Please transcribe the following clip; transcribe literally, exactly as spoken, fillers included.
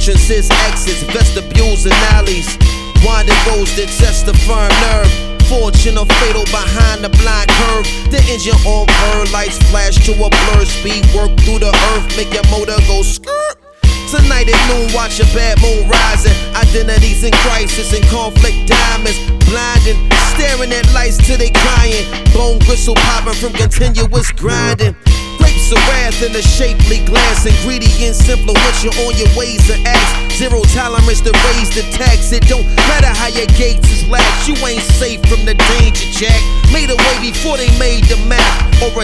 entrances, exits, vestibules, and alleys. Winding roads that test the firm nerve. Fortune or fatal behind the blind curve. The engine on burn, lights flash to a blur. Speed work through the earth, make your motor go skirt. Tonight at noon, watch a bad moon rising. Identities in crisis and conflict diamonds. Blinding, staring at lights till they crying. Bone gristle popping from continuous grinding. Grapes of wrath in a shapely glass. Ingredients influential on your ways and acts. Zero tolerance to raise the tax. It don't matter how your gates is latched. You ain't safe from the danger, Jack. Made a way before they made the map. Or a